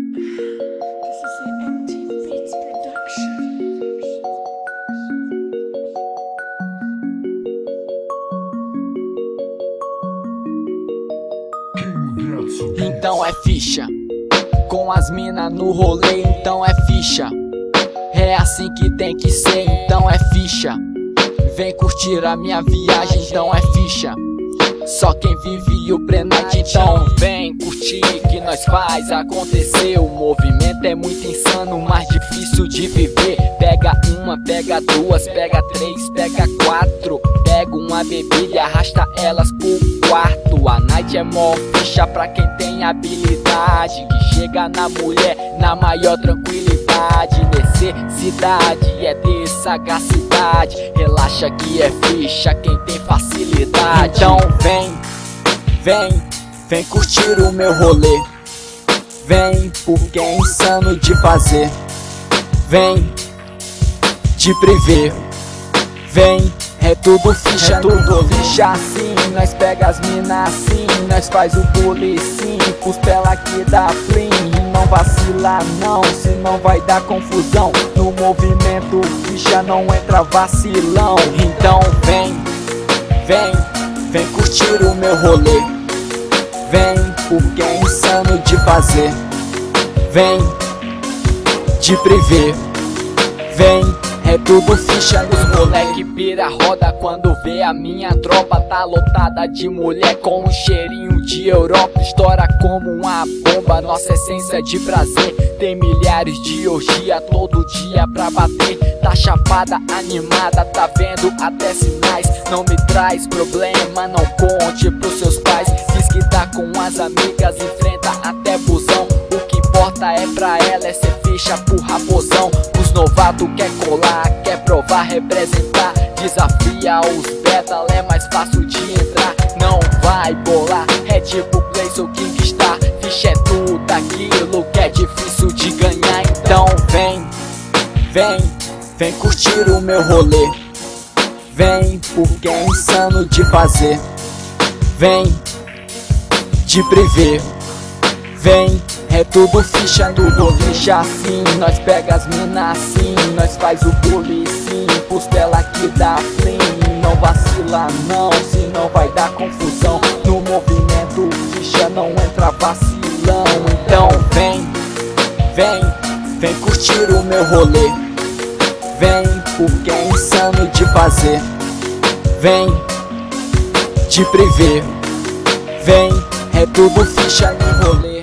This is the MT Beats production. Então é ficha, com as mina no rolê, então é ficha. É assim que tem que ser, então é ficha. Vem curtir a minha viagem, então é ficha. Só quem vive o pré-night, então vem curtir que nós faz acontecer. O movimento é muito insano, mais difícil de viver. Pega uma, pega duas, pega três, pega quatro. Pega uma bebida e arrasta elas pro quarto. A night é mó ficha pra quem tem habilidade, que chega na mulher na maior tranquilidade. Necessidade é ter sagacidade. Relaxa que é ficha quem tem facilidade. Então vem curtir o meu rolê. Vem porque é insano de fazer. Vem de privê. Vem, é tudo ficha, é tudo ficha assim. Nós pega as mina assim, nós faz o bullying sim. Costela que dá flim, não vacila não, senão vai dar confusão. No movimento ficha não entra vacilão. Então vem curtir o meu rolê. Vem porque é insano de fazer. Vem de privê. Vem, é tudo ficha. Os moleque pira roda quando vê a minha tropa. Tá lotada de mulher com um cheirinho de Europa. Estoura como uma bomba, nossa essência de prazer. Tem milhares de orgia todo dia pra bater. Tá chapada, animada, tá vendo até sinais. Não me traz problema, não conte pros seus pais. Diz que tá com as amigas, enfrenta até busão. O que importa é pra ela é ser ficha pro raposão. Os novatos quer colar, quer provar, representar. Desafia os battle, é mais fácil de entrar. Não vai bolar, é tipo Place ou Kingstar. Ficha é tudo aquilo que é difícil de ganhar. Então vem curtir o meu rolê. Vem porque é insano de fazer. Vem de privê. Vem, é tudo ficha, tudo ficha assim. Nós pega as mina assim, nós faz o bullying sim. Costela que dá flim, não vacila não, senão vai dar confusão. No movimento ficha não entra vacilão. Então vem curtir o meu rolê. Vem porque é insano de fazer. Vem de privê. Vem, é tudo ficha no rolê.